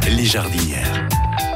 Les jardinières.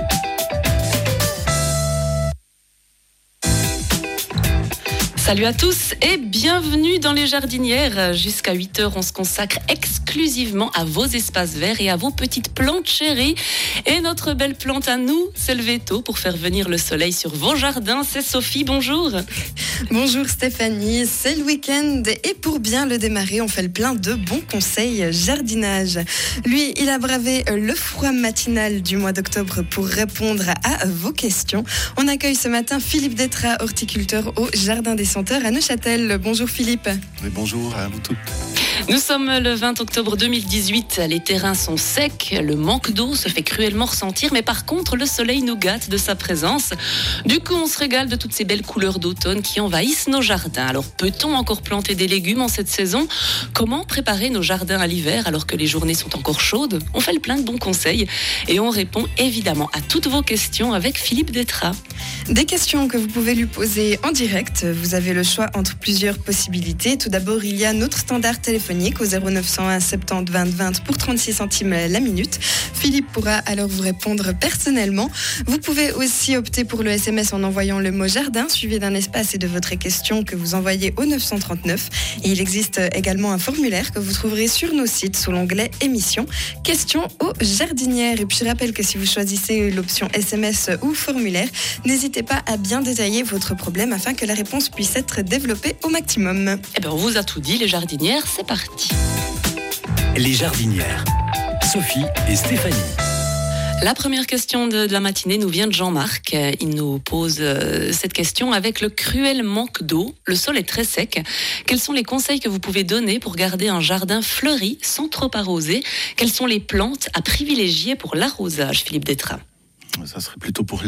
Salut à tous et bienvenue dans les jardinières. Jusqu'à 8h, on se consacre exclusivement à vos espaces verts et à vos petites plantes chéries. Et notre belle plante à nous, c'est le veto pour faire venir le soleil sur vos jardins. C'est Sophie, bonjour. Bonjour Stéphanie, c'est le week-end et pour bien le démarrer, on fait le plein de bons conseils jardinage. Lui, il a bravé le froid matinal du mois d'octobre pour répondre à vos questions. On accueille ce matin Philippe Détrat, horticulteur au Jardin des Senteurs à Neuchâtel. Bonjour Philippe. Oui, bonjour à vous toutes. Nous sommes le 20 octobre 2018, les terrains sont secs, le manque d'eau se fait cruellement ressentir, mais par contre le soleil nous gâte de sa présence. Du coup on se régale de toutes ces belles couleurs d'automne qui envahissent nos jardins. Alors peut-on encore planter des légumes en cette saison ? Comment préparer nos jardins à l'hiver alors que les journées sont encore chaudes ? On fait le plein de bons conseils et on répond évidemment à toutes vos questions avec Philippe Détrat. Des questions que vous pouvez lui poser en direct. Vous avez le choix entre plusieurs possibilités. Tout d'abord, il y a notre standard téléphonique au 0901 70 20 20 pour 36 centimes la minute. Philippe pourra alors vous répondre personnellement. Vous pouvez aussi opter pour le SMS en envoyant le mot jardin suivi d'un espace et de votre question que vous envoyez au 939. Et il existe également un formulaire que vous trouverez sur nos sites sous l'onglet émissions. Questions aux jardinières. Et puis je rappelle que si vous choisissez l'option SMS ou formulaire, n'hésitez pas à bien détailler votre problème afin que la réponse puisse être développée au maximum. Eh bien, on vous a tout dit, les jardinières, c'est parti. Les jardinières. Sophie et Stéphanie. La première question de la matinée nous vient de Jean-Marc. Il nous pose cette question. Avec le cruel manque d'eau, le sol est très sec. Quels sont les conseils que vous pouvez donner pour garder un jardin fleuri sans trop arroser ? Quelles sont les plantes à privilégier pour l'arrosage, Philippe Détrat ? Ça serait plutôt pour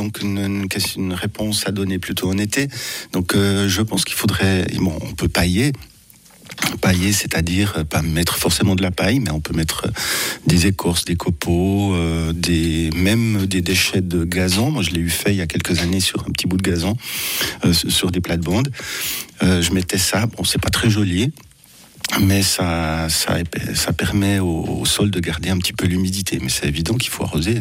une réponse à donner plutôt en été. Donc je pense qu'il faudrait... Bon, on peut pailler. Pailler, c'est-à-dire pas mettre forcément de la paille, mais on peut mettre des écorces, des copeaux, même des déchets de gazon. Moi, je l'ai eu fait il y a quelques années sur un petit bout de gazon, sur des plates-bandes. Je mettais ça. Bon, c'est pas très joli, mais ça permet au sol de garder un petit peu l'humidité. Mais c'est évident qu'il faut arroser.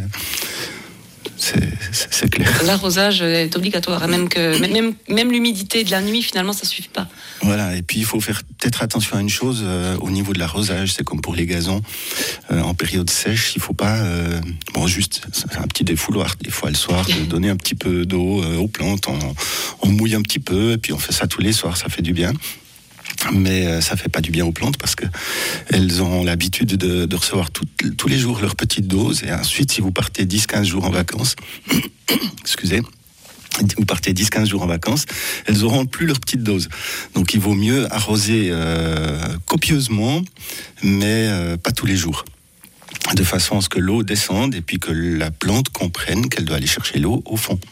C'est clair. L'arrosage est obligatoire, même l'humidité de la nuit, finalement, ça ne suffit pas. Voilà, et puis il faut faire peut-être attention à une chose au niveau de l'arrosage, c'est comme pour les gazons, en période sèche, il ne faut pas, c'est un petit défouloir, des fois le soir, de donner un petit peu d'eau aux plantes, on mouille un petit peu, et puis on fait ça tous les soirs, ça fait du bien. Mais ça fait pas du bien aux plantes parce que elles ont l'habitude de recevoir tous les jours leur petite dose. Et ensuite, si vous partez 10-15 jours en vacances, vous partez 10-15 jours en vacances, elles auront plus leur petite dose. Donc il vaut mieux arroser copieusement, mais pas tous les jours. De façon à ce que l'eau descende et puis que la plante comprenne qu'elle doit aller chercher l'eau au fond.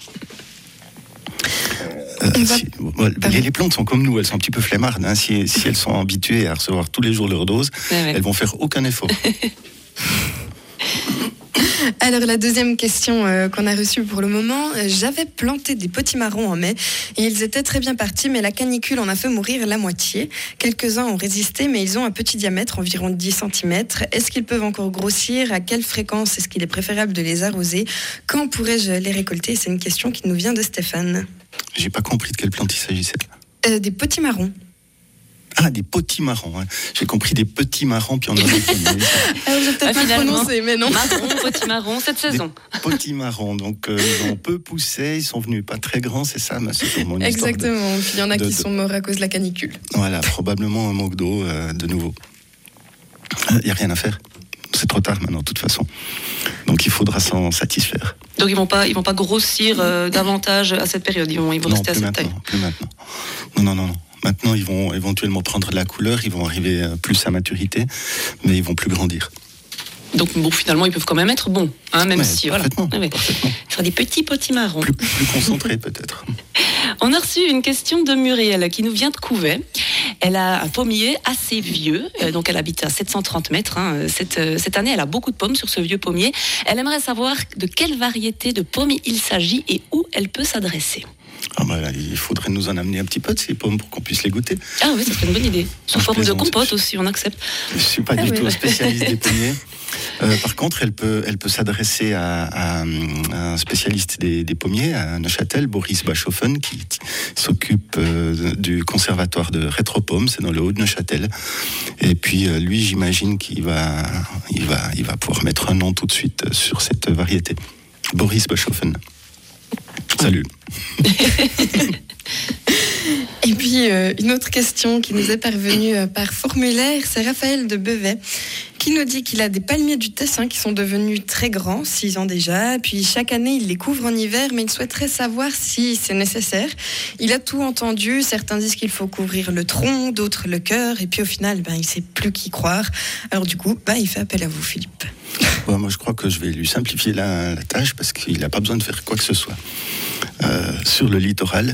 Les plantes sont comme nous, elles sont un petit peu flemmardes. Hein. Si elles sont habituées à recevoir tous les jours leur dose, elles vont faire aucun effort. Alors la deuxième question qu'on a reçue pour le moment, j'avais planté des potimarrons en mai et ils étaient très bien partis, mais la canicule en a fait mourir la moitié. Quelques-uns ont résisté, mais ils ont un petit diamètre, environ 10 cm. Est-ce qu'ils peuvent encore grossir ? À quelle fréquence est-ce qu'il est préférable de les arroser ? Quand pourrais-je les récolter ? C'est une question qui nous vient de Stéphane. J'ai pas compris de quelle plante il s'agissait. Des potimarrons. Ah, des potimarrons. Hein. J'ai compris des petits marrons, puis on en a dit. J'ai peut-être pas prononcé, mais non. Marron, potimarron, cette saison. Des potimarrons, donc ils ont peu poussé, ils sont venus pas très grands, c'est ça, mais c'est sûrement une histoire. Exactement, puis il y en a qui sont morts à cause de la canicule. Voilà, probablement un manque d'eau de nouveau. Il n'y a rien à faire. C'est trop tard maintenant, de toute façon. Donc il faudra s'en satisfaire. Donc ils vont pas grossir davantage à cette période, ils vont rester à cette taille. Plus maintenant. Non. Maintenant, ils vont éventuellement prendre de la couleur, ils vont arriver plus à maturité, mais ils vont plus grandir. Donc bon, finalement, ils peuvent quand même être bons, hein, même si parfaitement, voilà. Parfaitement. Ce sera des petits potimarrons. Plus concentrés peut-être. On a reçu une question de Muriel qui nous vient de Couvet. Elle a un pommier assez vieux, donc elle habite à 730 mètres. Hein. Cette année, elle a beaucoup de pommes sur ce vieux pommier. Elle aimerait savoir de quelle variété de pommes il s'agit et où elle peut s'adresser. Il faudrait nous en amener un petit peu de ces pommes pour qu'on puisse les goûter. Ah oui, ça serait une bonne idée. Sous forme de compote aussi, on accepte. Je ne suis pas du tout un spécialiste des pommiers. Par contre, elle peut s'adresser à un spécialiste des pommiers, à Neuchâtel, Boris Bachofen, qui s'occupe du conservatoire de Rétropome, c'est dans le haut de Neuchâtel. Et puis, lui, j'imagine qu'il va pouvoir mettre un nom tout de suite sur cette variété. Boris Bachofen. Salut. Et puis, une autre question qui nous est parvenue par formulaire, c'est Raphaël de Bevet, qui nous dit qu'il a des palmiers du Tessin qui sont devenus très grands, 6 ans déjà. Puis chaque année, il les couvre en hiver, mais il souhaiterait savoir si c'est nécessaire. Il a tout entendu. Certains disent qu'il faut couvrir le tronc, d'autres le cœur. Et puis au final, il ne sait plus qui croire. Alors du coup, il fait appel à vous, Philippe. Moi, je crois que je vais lui simplifier la tâche parce qu'il n'a pas besoin de faire quoi que ce soit. Sur le littoral...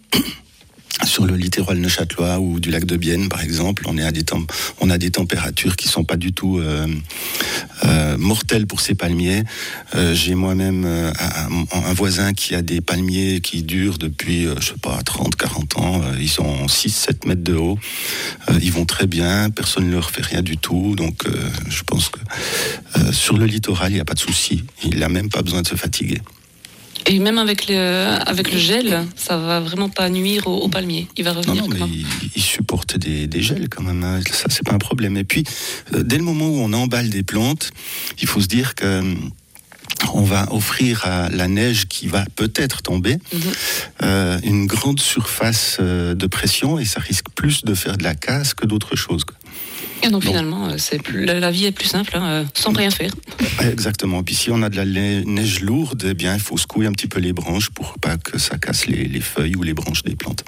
Sur le littoral neuchâtelois ou du lac de Bienne, par exemple, on a des températures qui sont pas du tout mortelles pour ces palmiers. J'ai moi-même un voisin qui a des palmiers qui durent depuis, 30, 40 ans. Ils sont 6-7 mètres de haut. Ils vont très bien, personne ne leur fait rien du tout. Donc, je pense que sur le littoral, il n'y a pas de souci. Il n'a même pas besoin de se fatiguer. Et même avec le gel, ça va vraiment pas nuire au palmier. Il va revenir. Non, mais il supporte des gels quand même. Ça, c'est pas un problème. Et puis, dès le moment où on emballe des plantes, il faut se dire que on va offrir à la neige qui va peut-être tomber une grande surface de pression et ça risque plus de faire de la casse que d'autre chose. Et donc finalement, la vie est plus simple, sans rien faire. Exactement. Puis si on a de la neige lourde, eh bien, il faut secouer un petit peu les branches pour pas que ça casse les feuilles ou les branches des plantes.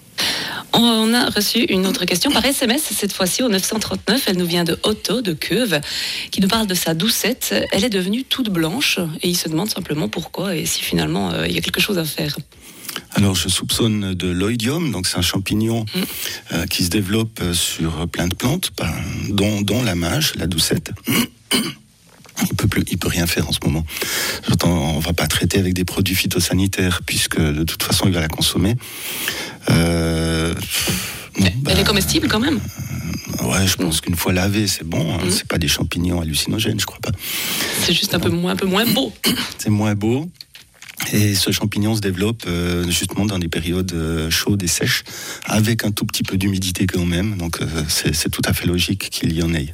On a reçu une autre question par SMS, cette fois-ci au 939. Elle nous vient de Otto, de Queuve, qui nous parle de sa doucette. Elle est devenue toute blanche et il se demande simplement pourquoi et si finalement il y a quelque chose à faire. Alors, je soupçonne de l'oïdium, donc c'est un champignon qui se développe sur plein de plantes, dont la mâche, la doucette. Il peut rien faire en ce moment. On va pas traiter avec des produits phytosanitaires puisque de toute façon il va la consommer. Elle est comestible quand même. Ouais, je pense qu'une fois lavée, c'est bon. C'est pas des champignons hallucinogènes, je crois pas. C'est juste un peu moins beau. C'est moins beau. Et ce champignon se développe justement dans des périodes chaudes et sèches, avec un tout petit peu d'humidité quand même. Donc c'est tout à fait logique qu'il y en ait.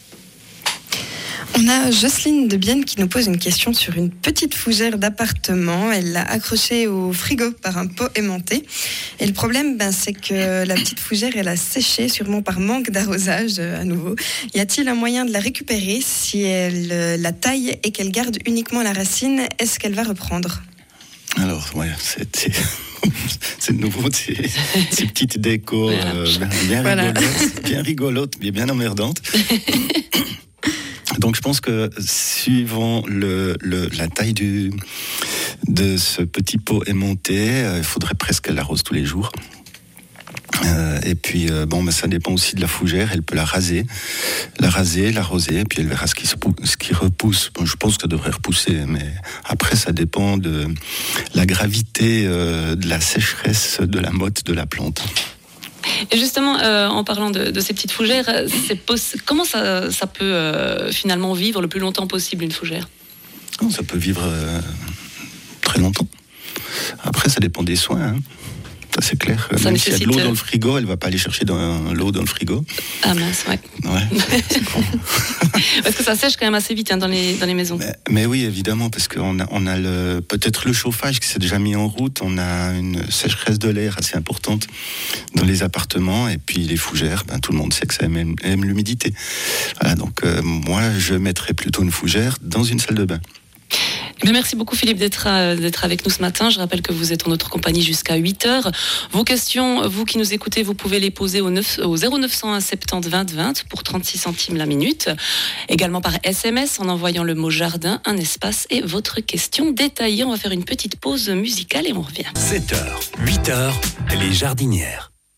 On a Jocelyne de Bienne qui nous pose une question sur une petite fougère d'appartement. Elle l'a accrochée au frigo par un pot aimanté. Et le problème, c'est que la petite fougère, elle a séché, sûrement par manque d'arrosage à nouveau. Y a-t-il un moyen de la récupérer si elle la taille et qu'elle garde uniquement la racine? Est-ce qu'elle va reprendre? Alors, ouais, c'est de nouveau ces petites décos bien rigolotes, mais bien emmerdantes. Donc je pense que suivant la taille de ce petit pot aimanté, il faudrait presque qu'elle l'arrose tous les jours. Et puis ça dépend aussi de la fougère. Elle peut l'arroser, et puis elle verra ce qui repousse. Bon, je pense que ça devrait repousser, mais après ça dépend de la gravité de la sécheresse de la motte de la plante. Et justement, en parlant de ces petites fougères, comment ça peut finalement vivre le plus longtemps possible, une fougère? Ça peut vivre très longtemps. Après, ça dépend des soins. Ça, c'est clair. Même s'il y a de l'eau dans le frigo, elle ne va pas aller chercher l'eau dans le frigo. Ah mince, ouais. C'est con. Parce que ça sèche quand même assez vite dans les maisons. Mais oui, évidemment, parce qu'on a peut-être le chauffage qui s'est déjà mis en route. On a une sécheresse de l'air assez importante dans les appartements. Et puis les fougères, tout le monde sait que ça aime l'humidité. Voilà, donc moi, je mettrais plutôt une fougère dans une salle de bain. Merci beaucoup Philippe d'être avec nous ce matin. Je rappelle que vous êtes en notre compagnie jusqu'à 8h. Vos questions, vous qui nous écoutez, vous pouvez les poser au 0901 70 20 20 pour 36 centimes la minute. Également par SMS en envoyant le mot jardin, un espace et votre question détaillée. On va faire une petite pause musicale et on revient. 7h, 8h, les jardinières.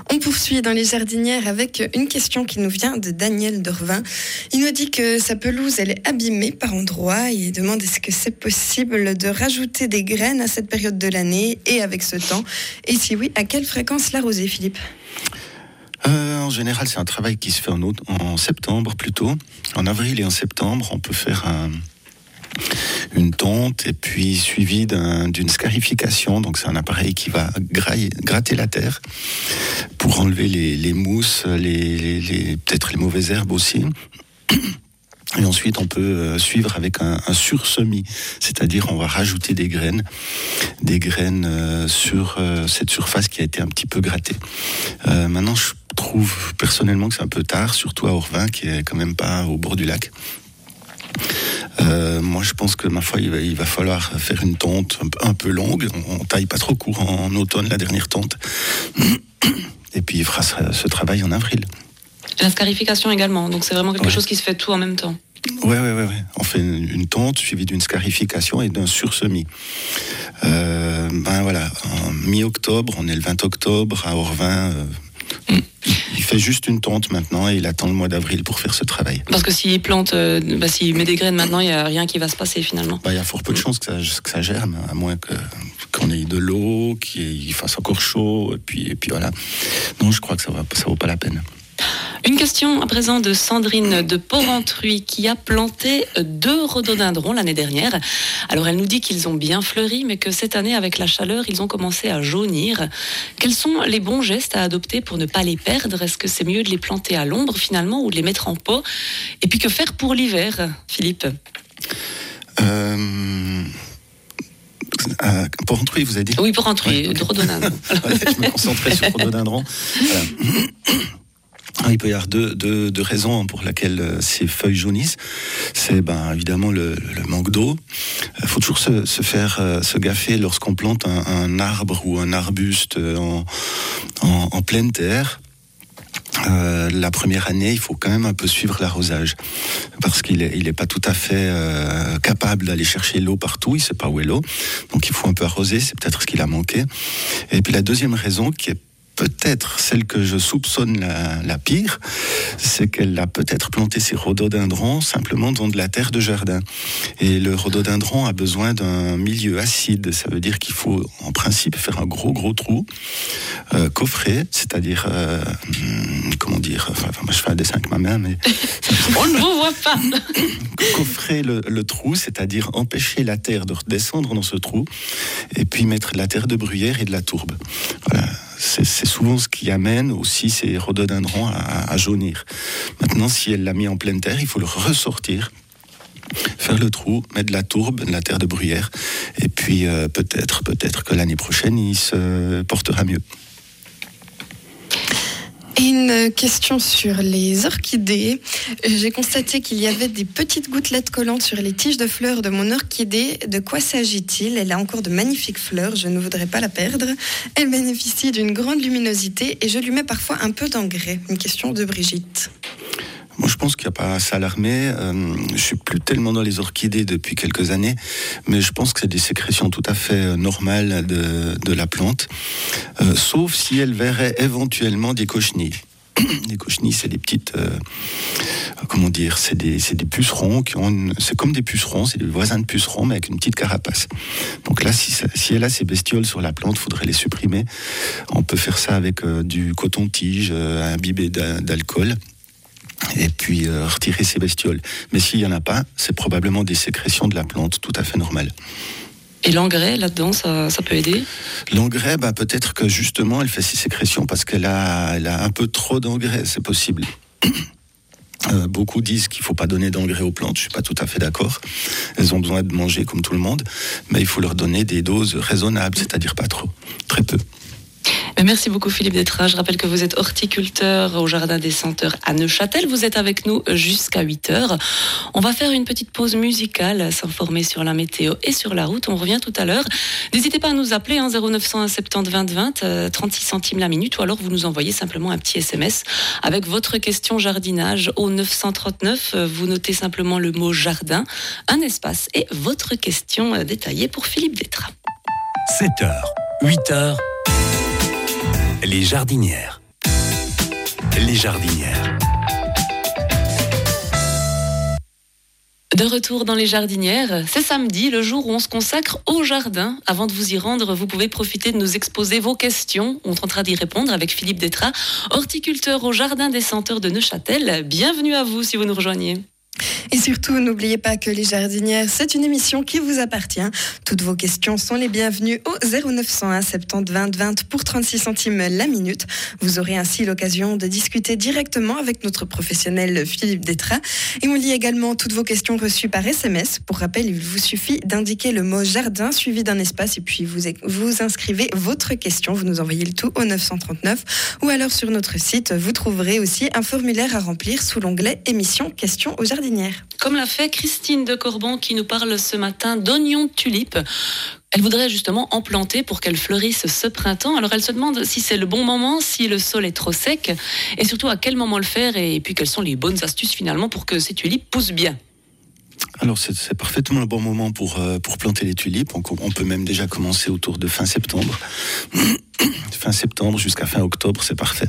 On poursuit dans les jardinières avec une question qui nous vient de Daniel Dorvin. Il nous dit que sa pelouse, elle est abîmée par endroits. Il demande est-ce que c'est possible de rajouter des graines à cette période de l'année et avec ce temps. Et si oui, à quelle fréquence l'arroser, Philippe ? En général, c'est un travail qui se fait en septembre plutôt. En avril et en septembre, on peut faire une tonte et puis suivi d'une scarification. Donc c'est un appareil qui va gratter la terre pour enlever les mousses, peut-être les mauvaises herbes aussi. Et ensuite, on peut suivre avec un sursemis, c'est-à-dire on va rajouter des graines sur cette surface qui a été un petit peu grattée. Maintenant, je trouve personnellement que c'est un peu tard, surtout à Orvin, qui est quand même pas au bord du lac. Moi, je pense que ma foi, il va falloir faire une tonte un peu longue. On taille pas trop court en automne, la dernière tonte. Et puis, il fera ce travail en avril. La scarification également, donc c'est vraiment quelque chose qui se fait tout en même temps. Ouais. On fait une tonte suivie d'une scarification et d'un sursemis. Voilà, en mi-octobre, on est le 20 octobre à Orvin. Il fait juste une tonte maintenant et il attend le mois d'avril pour faire ce travail. Parce que s'il plante, s'il met des graines maintenant, il n'y a rien qui va se passer finalement. Il y a fort peu de chances que ça germe, à moins qu'on ait de l'eau, qu'il fasse encore chaud, et puis voilà. Non, je crois que ça vaut pas la peine. Une question à présent de Sandrine de Porrentruy qui a planté 2 rhododendrons l'année dernière. Alors elle nous dit qu'ils ont bien fleuri mais que cette année avec la chaleur ils ont commencé à jaunir. Quels sont les bons gestes à adopter pour ne pas les perdre ? Est-ce que c'est mieux de les planter à l'ombre finalement ou de les mettre en pot ? Et puis que faire pour l'hiver, Philippe ? Porrentruy, vous avez dit ? Oui, Porrentruy, de rhododendron. Je me concentrais sur rhododendron. Il peut y avoir deux raisons pour lesquelles ces feuilles jaunissent. C'est évidemment le manque d'eau. Il faut toujours se gaffer lorsqu'on plante un arbre ou un arbuste en pleine terre. La première année, il faut quand même un peu suivre l'arrosage parce qu'il est pas tout à fait capable d'aller chercher l'eau partout, il sait pas où est l'eau. Donc il faut un peu arroser, c'est peut-être ce qu'il a manqué. Et puis la deuxième raison qui est peut-être celle que je soupçonne la pire, c'est qu'elle a peut-être planté ses rhododendrons simplement dans de la terre de jardin. Et le rhododendron a besoin d'un milieu acide. Ça veut dire qu'il faut en principe faire un gros trou, coffré, c'est-à-dire, moi je fais un dessin avec ma main, mais... On ne vous voit pas. Coffrer le trou, c'est-à-dire empêcher la terre de redescendre dans ce trou, et puis mettre de la terre de bruyère et de la tourbe. Voilà. C'est souvent ce qui amène aussi ces rhododendrons à jaunir. Maintenant, si elle l'a mis en pleine terre, il faut le ressortir, faire le trou, mettre de la tourbe, de la terre de bruyère, et puis peut-être que l'année prochaine, il se portera mieux. Et une question sur les orchidées. J'ai constaté qu'il y avait des petites gouttelettes collantes sur les tiges de fleurs de mon orchidée. De quoi s'agit-il ? Elle a encore de magnifiques fleurs, je ne voudrais pas la perdre. Elle bénéficie d'une grande luminosité et je lui mets parfois un peu d'engrais. Une question de Brigitte. Moi, je pense qu'il n'y a pas à s'alarmer. Je suis plus tellement dans les orchidées depuis quelques années, mais je pense que c'est des sécrétions tout à fait normales de la plante, sauf si elle verrait éventuellement des cochenilles. Les cochenilles, c'est des petites, c'est des pucerons c'est comme des pucerons, c'est des voisins de pucerons, mais avec une petite carapace. Donc là, si elle a ces bestioles sur la plante, il faudrait les supprimer. On peut faire ça avec du coton-tige imbibé d'alcool. Et puis retirer ces bestioles. Mais s'il n'y en a pas, c'est probablement des sécrétions de la plante tout à fait normales. Et l'engrais, là-dedans, ça peut aider ? L'engrais, peut-être que justement, elle fait ces sécrétions parce qu'elle a un peu trop d'engrais, c'est possible. Beaucoup disent qu'il ne faut pas donner d'engrais aux plantes, je ne suis pas tout à fait d'accord. Elles ont besoin de manger comme tout le monde, mais il faut leur donner des doses raisonnables, c'est-à-dire pas trop, très peu. Merci beaucoup Philippe Détraz. Je rappelle que vous êtes horticulteur au Jardin des Senteurs à Neuchâtel. Vous êtes avec nous jusqu'à 8h. On va faire une petite pause musicale, s'informer sur la météo et sur la route. On revient tout à l'heure. N'hésitez pas à nous appeler 0901 70 20 20, 36 centimes la minute, ou alors vous nous envoyez simplement un petit SMS avec votre question jardinage au 939. Vous notez simplement le mot jardin, un espace et votre question détaillée pour Philippe Détraz. 7h, 8h. Les jardinières. Les jardinières. De retour dans les jardinières, c'est samedi, le jour où on se consacre au jardin. Avant de vous y rendre, vous pouvez profiter de nous exposer vos questions. On tentera d'y répondre avec Philippe Détrat, horticulteur au Jardin des Senteurs de Neuchâtel. Bienvenue à vous si vous nous rejoignez. Et surtout, n'oubliez pas que Les Jardinières, c'est une émission qui vous appartient. Toutes vos questions sont les bienvenues au 0901 70 20 20 pour 36 centimes la minute. Vous aurez ainsi l'occasion de discuter directement avec notre professionnel Philippe Détrat. Et on lit également toutes vos questions reçues par SMS. Pour rappel, il vous suffit d'indiquer le mot jardin suivi d'un espace et puis vous inscrivez votre question. Vous nous envoyez le tout au 939 ou alors sur notre site, vous trouverez aussi un formulaire à remplir sous l'onglet émission questions aux jardinières. Comme l'a fait Christine de Corbon qui nous parle ce matin d'oignons de tulipes. Elle voudrait justement en planter pour qu'elles fleurissent ce printemps. Alors elle se demande si c'est le bon moment, si le sol est trop sec et surtout à quel moment le faire et puis quelles sont les bonnes astuces finalement pour que ces tulipes poussent bien. Alors c'est parfaitement le bon moment pour planter les tulipes. On peut même déjà commencer autour de fin septembre. Fin septembre jusqu'à fin octobre, c'est parfait.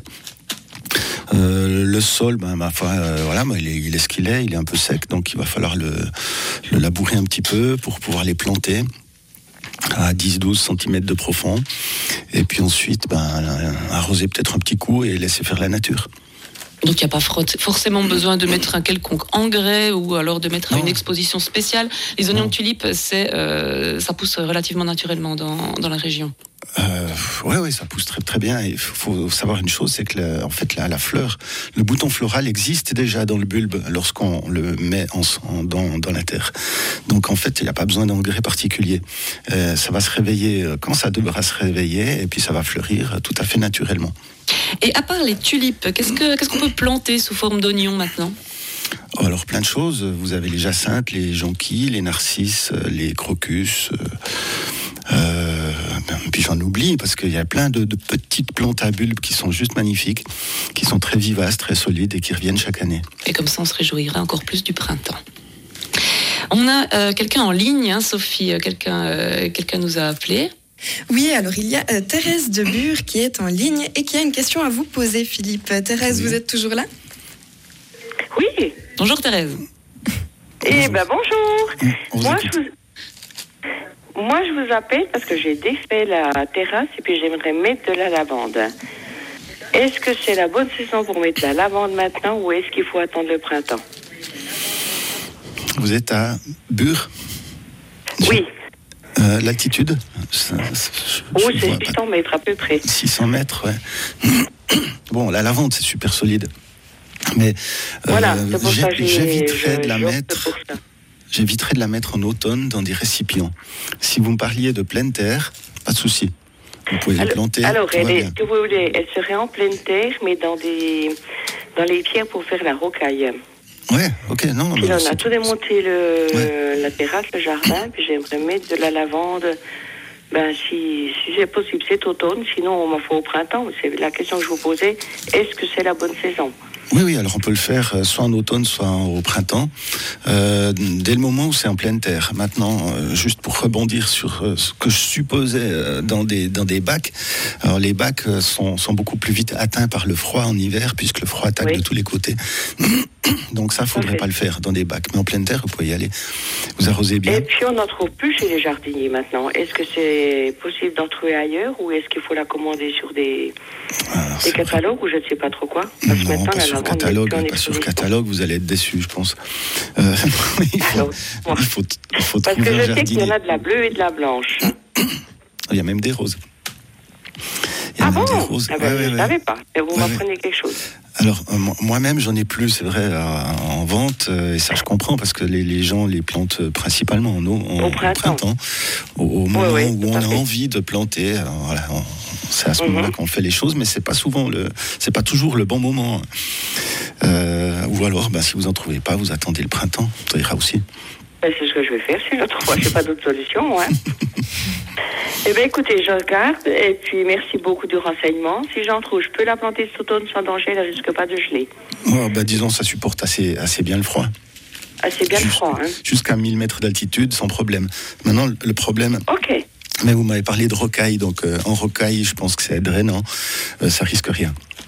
Le sol, il est ce qu'il est, il est un peu sec, donc il va falloir le labourer un petit peu pour pouvoir les planter à 10-12 cm de profond. Et puis ensuite, arroser peut-être un petit coup et laisser faire la nature. Donc il n'y a pas forcément besoin de mettre un quelconque engrais ou alors de mettre une exposition spéciale. Les oignons de tulipes, ça pousse relativement naturellement dans la région. Oui, ça pousse très très bien. Il faut savoir une chose, c'est que la fleur, le bouton floral existe déjà dans le bulbe lorsqu'on le met dans la terre. Donc en fait, il n'y a pas besoin d'engrais particulier. Ça va se réveiller quand ça devra se réveiller et puis ça va fleurir tout à fait naturellement. Et à part les tulipes, qu'est-ce qu'on peut planter sous forme d'oignons maintenant ? Alors plein de choses. Vous avez les jacinthes, les jonquilles, les narcisses, les crocus. Puis j'en oublie parce qu'il y a plein de petites plantes à bulbes qui sont juste magnifiques, qui sont très vivaces, très solides et qui reviennent chaque année. Et comme ça, on se réjouira encore plus du printemps. On a quelqu'un en ligne, Sophie. Quelqu'un nous a appelé. Oui, alors il y a Thérèse de Bure qui est en ligne et qui a une question à vous poser, Philippe. Thérèse, oui. Vous êtes toujours là ? Oui. Bonjour Thérèse. Bonjour. Moi, je vous appelle parce que j'ai défait la terrasse et puis j'aimerais mettre de la lavande. Est-ce que c'est la bonne saison pour mettre la lavande maintenant ou est-ce qu'il faut attendre le printemps ? Vous êtes à Bure ? Oui. L'altitude ? C'est 600 mètres à peu près. 600 mètres, ouais. Bon, la lavande, c'est super solide. Mais c'est pour ça que j'éviterais de la mettre en automne dans des récipients. Si vous me parliez de pleine terre, pas de souci. Vous pouvez les planter. Alors, elle serait en pleine terre, mais dans les pierres pour faire la rocaille. Ouais, ok, non. Puis on a tout démonté la terrasse, le jardin, puis j'aimerais mettre de la lavande. Si c'est possible, c'est automne, sinon on m'en faut au printemps. C'est la question que je vous posais. Est-ce que c'est la bonne saison ? Oui, alors on peut le faire soit en automne, soit au printemps, dès le moment où c'est en pleine terre. Maintenant, juste pour rebondir sur ce que je supposais dans des bacs, alors les bacs sont beaucoup plus vite atteints par le froid en hiver, puisque le froid attaque de tous les côtés. Donc ça, faudrait pas le faire dans des bacs. Mais en pleine terre, vous pouvez y aller. Vous arrosez bien. Et puis on n'en trouve plus chez les jardiniers maintenant. Est-ce que c'est possible d'en trouver ailleurs ou est-ce qu'il faut la commander sur des catalogues ou je ne sais pas trop quoi? Parce que non, pas sur catalogue, vous allez être déçus, je pense. Il faut parce que je sais qu'il y en a de la bleue et de la blanche. Il y a même des roses. Je ne savais pas. Et vous m'apprenez quelque chose. Alors, moi-même, j'en ai plus, c'est vrai, en vente, et ça je comprends, parce que les gens les plantent principalement au printemps, au moment où on a envie de planter. Alors, voilà, c'est à ce moment-là qu'on fait les choses, mais c'est pas toujours le bon moment. Ou alors, si vous en trouvez pas, vous attendez le printemps, ça ira aussi. C'est ce que je vais faire, si je trouve pas, j'ai pas d'autre solution, hein. Eh bien, écoutez, je regarde, et puis merci beaucoup du renseignement. Si j'en trouve, je peux la planter cet automne sans danger, elle risque pas de geler. Disons, ça supporte assez bien le froid. Assez bien le froid, hein. Jusqu'à 1000 mètres d'altitude, sans problème. Maintenant, le problème... Ok. Mais vous m'avez parlé de rocaille, donc en rocaille, je pense que c'est drainant, ça risque rien.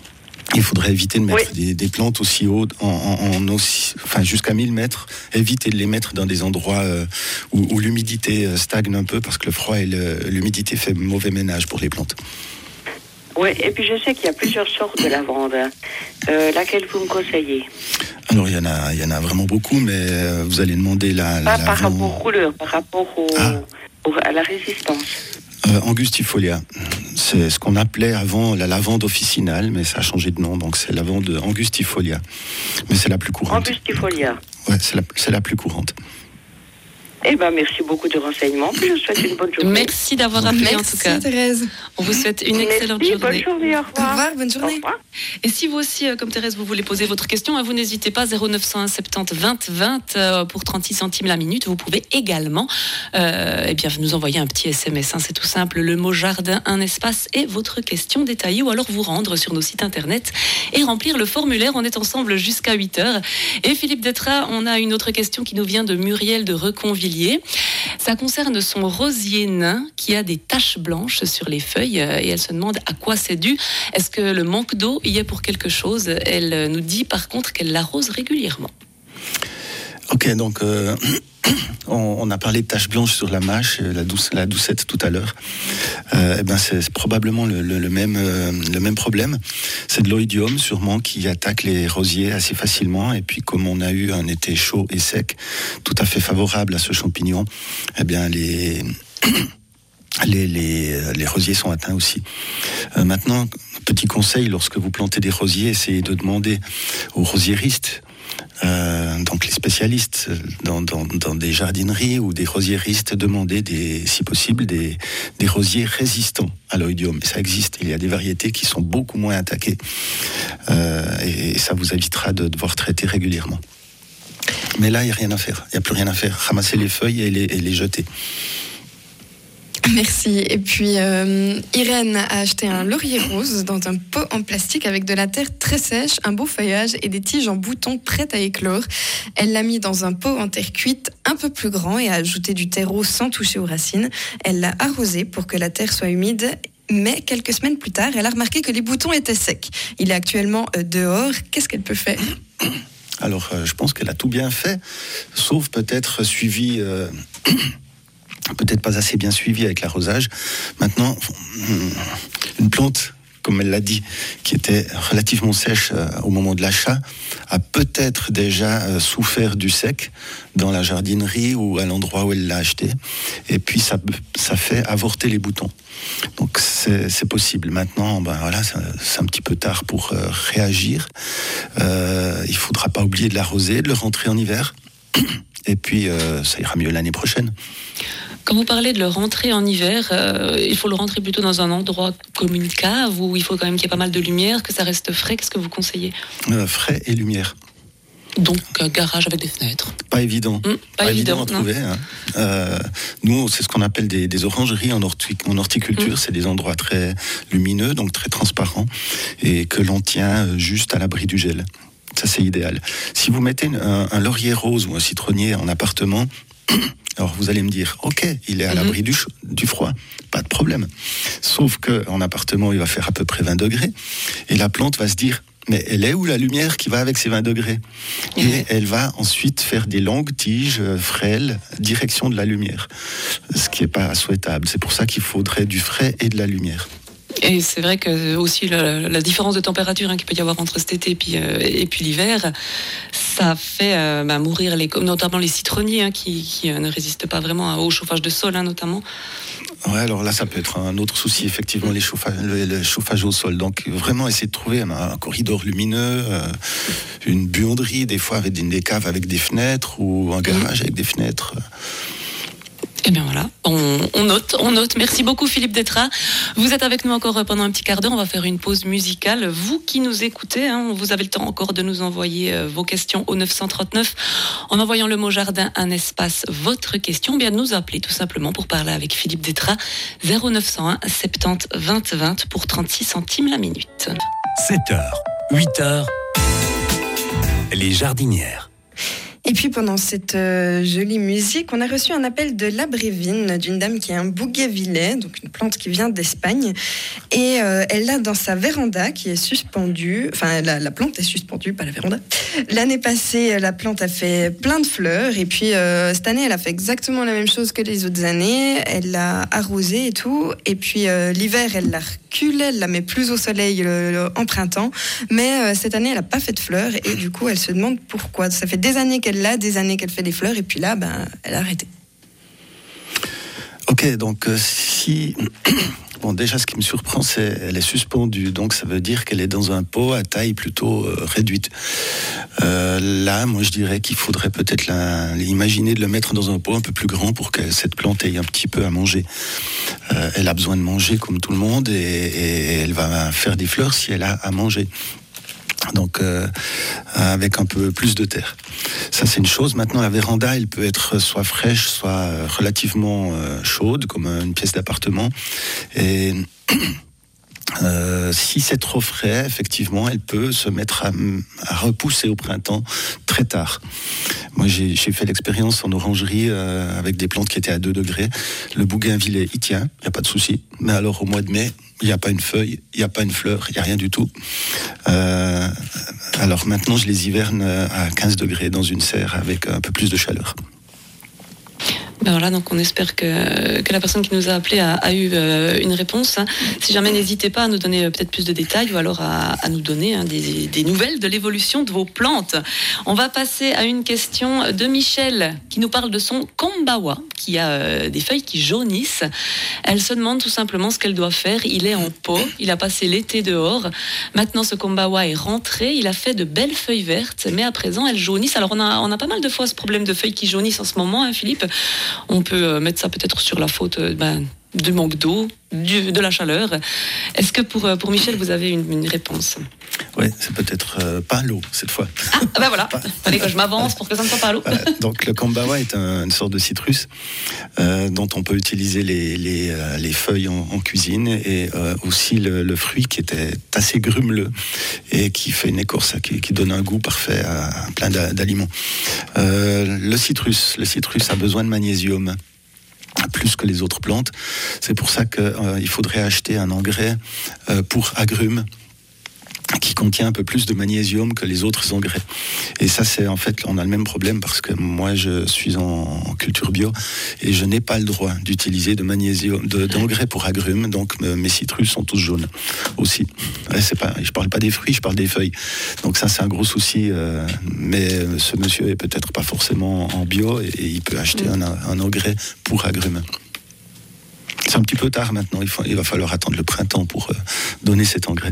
Il faudrait éviter de mettre des plantes aussi hautes, jusqu'à 1000 mètres. Éviter de les mettre dans des endroits où l'humidité stagne un peu, parce que le froid et l'humidité fait mauvais ménage pour les plantes. Oui, et puis je sais qu'il y a plusieurs sortes de lavande. Laquelle vous me conseillez? Alors, il y en a vraiment beaucoup, mais vous allez demander la Pas lavande... par rapport aux couleurs, par rapport à la résistance. Angustifolia. C'est ce qu'on appelait avant la lavande officinale, mais ça a changé de nom, donc c'est la lavande Angustifolia. Mais c'est la plus courante. Angustifolia. Ouais, c'est la plus courante. Eh bien, merci beaucoup de renseignements. Je vous souhaite une bonne journée. Merci d'avoir appelé en tout cas. Merci Thérèse. On vous souhaite une excellente journée. Bonne journée, au Au revoir. revoir, bonne journée. Au revoir. Et si vous aussi, comme Thérèse, vous voulez poser votre question, vous n'hésitez pas, 0901 70 20 20 pour 36 centimes la minute. Vous pouvez également nous envoyer un petit SMS. C'est tout simple, le mot jardin, un espace et votre question détaillée, ou alors vous rendre sur nos sites internet et remplir le formulaire. On est ensemble jusqu'à 8h. Et Philippe Détrat, on a une autre question qui nous vient de Muriel de Reconvilier. Ça concerne son rosier nain qui a des taches blanches sur les feuilles et elle se demande à quoi c'est dû. Est-ce que le manque d'eau y est pour quelque chose? Elle nous dit par contre qu'elle l'arrose régulièrement. Ok, donc on a parlé de taches blanches sur la mâche, la doucette tout à l'heure. C'est probablement le même problème. C'est de l'oïdium sûrement qui attaque les rosiers assez facilement. Et puis comme on a eu un été chaud et sec, tout à fait favorable à ce champignon, les rosiers sont atteints aussi. Maintenant, petit conseil, lorsque vous plantez des rosiers, essayez de demander aux rosiéristes, donc les spécialistes dans des jardineries ou des rosiéristes, demander si possible des rosiers résistants à l'oïdium. Et ça existe, il y a des variétés qui sont beaucoup moins attaquées et ça vous évitera de devoir traiter régulièrement. Mais là, il n'y a rien à faire, il n'y a plus rien à faire. Ramasser les feuilles et les jeter. Merci. Et puis, Irène a acheté un laurier rose dans un pot en plastique avec de la terre très sèche, un beau feuillage et des tiges en bouton prêtes à éclore. Elle l'a mis dans un pot en terre cuite un peu plus grand et a ajouté du terreau sans toucher aux racines. Elle l'a arrosé pour que la terre soit humide. Mais quelques semaines plus tard, elle a remarqué que les boutons étaient secs. Il est actuellement dehors. Qu'est-ce qu'elle peut faire ? Alors, je pense qu'elle a tout bien fait, sauf peut-être suivi... peut-être pas assez bien suivi avec l'arrosage. Maintenant, une plante, comme elle l'a dit, qui était relativement sèche au moment de l'achat, a peut-être déjà souffert du sec dans la jardinerie ou à l'endroit où elle l'a acheté. Et puis, ça fait avorter les boutons. Donc, c'est possible. Maintenant, c'est un petit peu tard pour réagir. Il ne faudra pas oublier de l'arroser, de le rentrer en hiver. Et puis, ça ira mieux l'année prochaine. Quand vous parlez de le rentrer en hiver, il faut le rentrer plutôt dans un endroit comme une cave où il faut quand même qu'il y ait pas mal de lumière, que ça reste frais. Qu'est-ce que vous conseillez ? Frais et lumière. Donc un garage avec des fenêtres. Pas évident. Pas évident à trouver. Nous, c'est ce qu'on appelle des orangeries en horticulture. C'est des endroits très lumineux, donc très transparents, et que l'on tient juste à l'abri du gel. Ça, c'est idéal. Si vous mettez un laurier rose ou un citronnier en appartement, alors vous allez me dire, ok, il est à l'abri du froid, pas de problème. Sauf qu'en appartement, il va faire à peu près 20 degrés, et la plante va se dire, mais elle est où la lumière qui va avec ces 20 degrés ? Et elle va ensuite faire des longues tiges frêles, direction de la lumière, ce qui n'est pas souhaitable. C'est pour ça qu'il faudrait du frais et de la lumière. Et c'est vrai que aussi la différence de température qu'il peut y avoir entre cet été et puis l'hiver, ça fait mourir notamment les citronniers qui ne résistent pas vraiment au chauffage de sol, notamment. Ouais, alors là, ça peut être un autre souci, effectivement, le chauffage au sol. Donc, vraiment essayer de trouver un corridor lumineux, une buanderie, des fois avec des caves avec des fenêtres, ou un garage avec des fenêtres. Eh bien voilà, on note. Merci beaucoup Philippe Détrat. Vous êtes avec nous encore pendant un petit quart d'heure. On va faire une pause musicale. Vous qui nous écoutez, vous avez le temps encore de nous envoyer vos questions au 939 en envoyant le mot jardin, un espace, votre question. Bien de nous appeler tout simplement pour parler avec Philippe Détrat. 0901 70 20 20 pour 36 centimes la minute. 7h, 8h, les jardinières. Et puis pendant cette jolie musique, on a reçu un appel de l'abrévine d'une dame qui a un bougainvillet, donc une plante qui vient d'Espagne, et elle l'a dans sa véranda qui est suspendue, enfin la plante est suspendue, pas la véranda. L'année passée, la plante a fait plein de fleurs, et puis cette année, elle a fait exactement la même chose que les autres années, elle l'a arrosée et tout, et puis l'hiver, elle la recule, elle la met plus au soleil en printemps, mais cette année, elle n'a pas fait de fleurs, et du coup, elle se demande pourquoi. Ça fait des années qu'elle l'a, des années qu'elle fait des fleurs, et puis là, elle a arrêté. Ok, donc si... Bon, déjà, ce qui me surprend, c'est qu'elle est suspendue, donc ça veut dire qu'elle est dans un pot à taille plutôt réduite. Là, moi, je dirais qu'il faudrait peut-être imaginer de le mettre dans un pot un peu plus grand pour que cette plante ait un petit peu à manger. Elle a besoin de manger comme tout le monde et elle va faire des fleurs si elle a à manger. Donc avec un peu plus de terre. Ça, c'est une chose. Maintenant, la véranda, elle peut être soit fraîche, soit relativement chaude, comme une pièce d'appartement. Et si c'est trop frais, effectivement, elle peut se mettre à repousser au printemps très tard. Moi, j'ai fait l'expérience en orangerie avec des plantes qui étaient à 2 degrés. Le bougainvillet, il tient, il n'y a pas de souci. Mais alors, au mois de mai, il n'y a pas une feuille, il n'y a pas une fleur, il n'y a rien du tout. Alors maintenant, je les hiverne à 15 degrés dans une serre avec un peu plus de chaleur. Ben voilà, donc on espère que la personne qui nous a appelé a eu une réponse. Si jamais, n'hésitez pas à nous donner peut-être plus de détails ou alors à nous donner des nouvelles de l'évolution de vos plantes. On va passer à une question de Michel qui nous parle de son kombawa qui a des feuilles qui jaunissent. Elle se demande tout simplement ce qu'elle doit faire. Il est en pot, il a passé l'été dehors. Maintenant, ce kombawa est rentré, il a fait de belles feuilles vertes, mais à présent, elles jaunissent. Alors, on a pas mal de fois ce problème de feuilles qui jaunissent en ce moment, hein, Philippe. On peut mettre ça peut-être sur la faute du manque d'eau, de la chaleur. Est-ce que pour Michel, vous avez une réponse ? Oui, c'est peut-être pas l'eau cette fois. Ah voilà, fallait que je m'avance pour que ça ne soit pas l'eau. Donc le kombawa est une sorte de citrus dont on peut utiliser les feuilles en cuisine et aussi le fruit qui était assez grumeleux et qui fait une écorce qui donne un goût parfait à plein d'aliments. Le citrus a besoin de magnésium plus que les autres plantes. C'est pour ça qu'il faudrait acheter un engrais pour agrumes qui contient un peu plus de magnésium que les autres engrais. Et ça, c'est en fait, on a le même problème parce que moi, je suis en culture bio et je n'ai pas le droit d'utiliser de magnésium, d'engrais pour agrumes. Donc, mes citrus sont tous jaunes aussi. Je parle pas des fruits, je parle des feuilles. Donc ça, c'est un gros souci. Mais ce monsieur est peut-être pas forcément en bio et il peut acheter un engrais pour agrumes. C'est un petit peu tard maintenant. Il va falloir attendre le printemps pour donner cet engrais.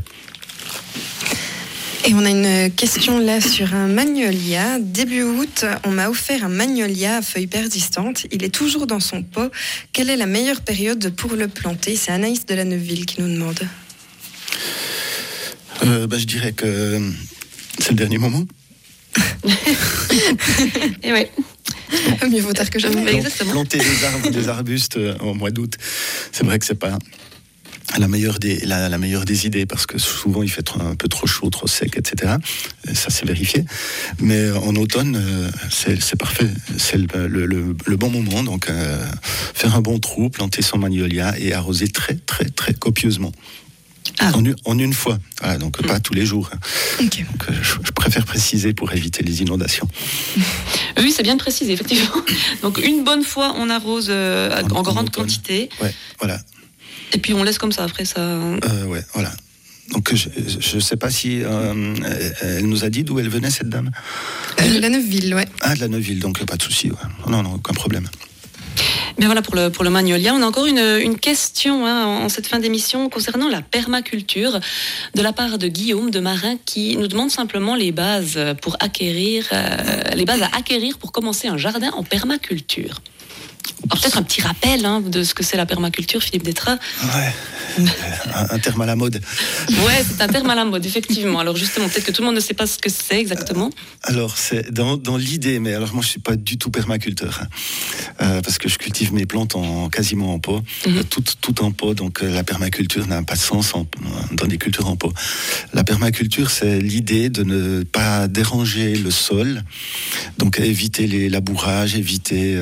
Et on a une question là sur un magnolia. Début août, on m'a offert un magnolia à feuilles persistantes. Il est toujours dans son pot. Quelle est la meilleure période pour le planter ? C'est Anaïs de la Neuville qui nous demande. Je dirais que c'est le dernier moment. Et oui. Mieux vaut tard que jamais. Planter des arbustes au mois d'août, c'est vrai que c'est pas la meilleure des idées parce que souvent il fait un peu trop chaud, trop sec, etc. Ça c'est vérifié. Mais en automne, c'est parfait, c'est le bon moment. Donc faire un bon trou, planter son magnolia et arroser très très très copieusement. En une fois, voilà, donc pas tous les jours. Okay. Donc, je préfère préciser pour éviter les inondations. Oui, c'est bien de préciser, effectivement. Donc une bonne fois, on arrose en grande quantité. Ouais, voilà. Et puis on laisse comme ça après ça. Ouais, voilà. Donc je sais pas si elle nous a dit d'où elle venait cette dame. De la Neuville, ouais. Ah, de la Neuville, donc pas de souci. Ouais. Non, aucun problème. Mais voilà pour le magnolia. On a encore une question en cette fin d'émission concernant la permaculture de la part de Guillaume de Marin qui nous demande simplement les bases à acquérir pour commencer un jardin en permaculture. Alors, peut-être un petit rappel de ce que c'est la permaculture, Philippe Détraz. Ouais, un terme à la mode. Ouais, c'est un terme à la mode, effectivement. Alors justement, peut-être que tout le monde ne sait pas ce que c'est exactement. Alors, c'est dans l'idée, mais alors moi je ne suis pas du tout permaculteur. parce que je cultive mes plantes quasiment en pot, tout en pot. Donc la permaculture n'a pas de sens dans des cultures en pot. La permaculture, c'est l'idée de ne pas déranger le sol, donc éviter les labourages, éviter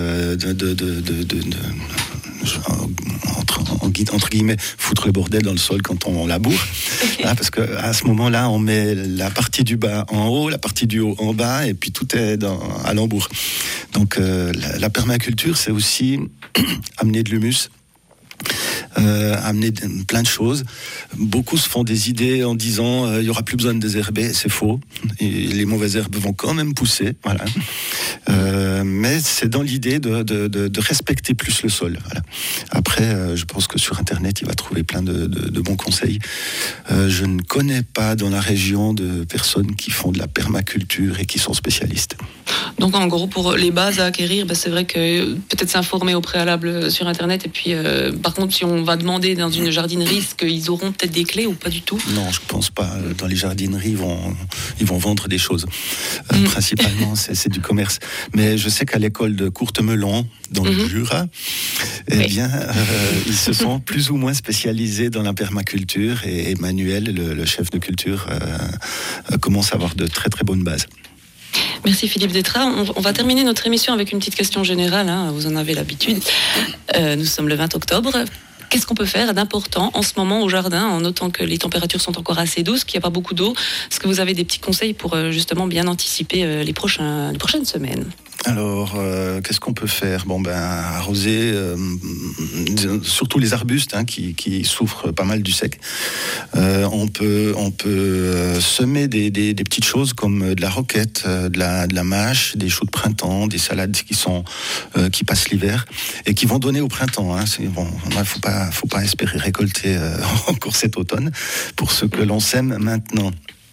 entre guillemets, foutre le bordel dans le sol quand on laboure. Parce qu'à ce moment-là, on met la partie du bas en haut, la partie du haut en bas, et puis tout est à l'embourg. Donc la permaculture, c'est aussi amener de l'humus, amener plein de choses. Beaucoup se font des idées en disant il y aura plus besoin de désherber. C'est faux. Et les mauvaises herbes vont quand même pousser. Voilà. Mais c'est dans l'idée de respecter plus le sol. Voilà. Après, je pense que sur Internet, il va trouver plein de bons conseils. Je ne connais pas dans la région de personnes qui font de la permaculture et qui sont spécialistes. Donc en gros, pour les bases à acquérir, c'est vrai que peut-être s'informer au préalable sur Internet. Et puis, par contre, si on va demander dans une jardinerie, est-ce qu'ils auront peut-être des clés ou pas du tout ? Non, je ne pense pas. Dans les jardineries, ils vont vendre des choses. Principalement, c'est du commerce. Mais je sais qu'à l'école de Courtemelon, dans le Jura, bien, ils se sont plus ou moins spécialisés dans la permaculture. Et Emmanuel, le chef de culture, commence à avoir de très très bonnes bases. Merci Philippe Détraz. On va terminer notre émission avec une petite question générale, vous en avez l'habitude. Nous sommes le 20 octobre. Qu'est-ce qu'on peut faire d'important en ce moment au jardin, en notant que les températures sont encore assez douces, qu'il n'y a pas beaucoup d'eau ? Est-ce que vous avez des petits conseils pour justement bien anticiper les prochaines semaines ? Alors, qu'est-ce qu'on peut faire ? Arroser, surtout les arbustes qui souffrent pas mal du sec. On peut semer des petites choses comme de la roquette, de la mâche, des choux de printemps, des salades qui passent l'hiver et qui vont donner au printemps. Faut pas espérer récolter encore cet automne pour ce que l'on sème maintenant.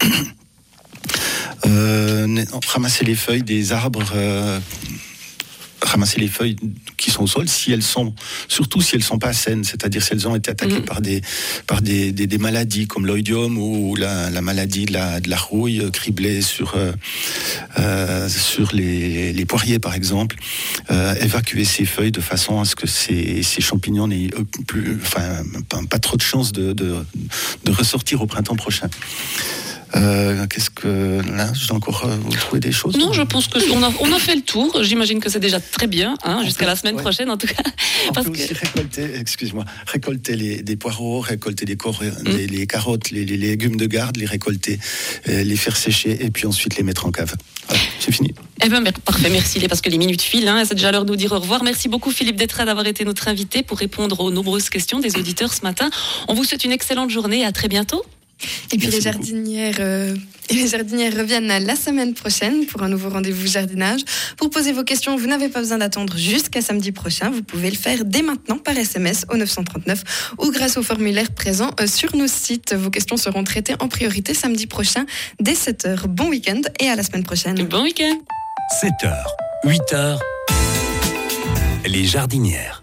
Ramasser les feuilles des arbres, ramasser les feuilles qui sont au sol, surtout si elles sont pas saines, c'est-à-dire si elles ont été attaquées par des maladies comme l'oïdium ou la maladie de la rouille criblée sur les poiriers par exemple. Évacuer ces feuilles de façon à ce que ces champignons n'aient pas trop de chances de ressortir au printemps prochain. Qu'est-ce que là, je dois encore vous trouver des choses? Non, je pense qu'on a fait le tour. J'imagine que c'est déjà très bien, jusqu'à la semaine prochaine en tout cas. On peut aussi récolter des poireaux, récolter les carottes, les légumes de garde, les récolter, les faire sécher et puis ensuite les mettre en cave. Voilà, c'est fini. Parfait, merci parce que les minutes filent. C'est déjà l'heure de nous dire au revoir. Merci beaucoup Philippe Détraz d'avoir été notre invité pour répondre aux nombreuses questions des auditeurs ce matin. On vous souhaite une excellente journée. À très bientôt. Et puis les jardinières reviennent la semaine prochaine pour un nouveau rendez-vous jardinage. Pour poser vos questions, vous n'avez pas besoin d'attendre jusqu'à samedi prochain. Vous pouvez le faire dès maintenant par SMS au 939 ou grâce au formulaire présent sur nos sites. Vos questions seront traitées en priorité samedi prochain dès 7h. Bon week-end et à la semaine prochaine. Bon week-end. 7h, 8h, les jardinières.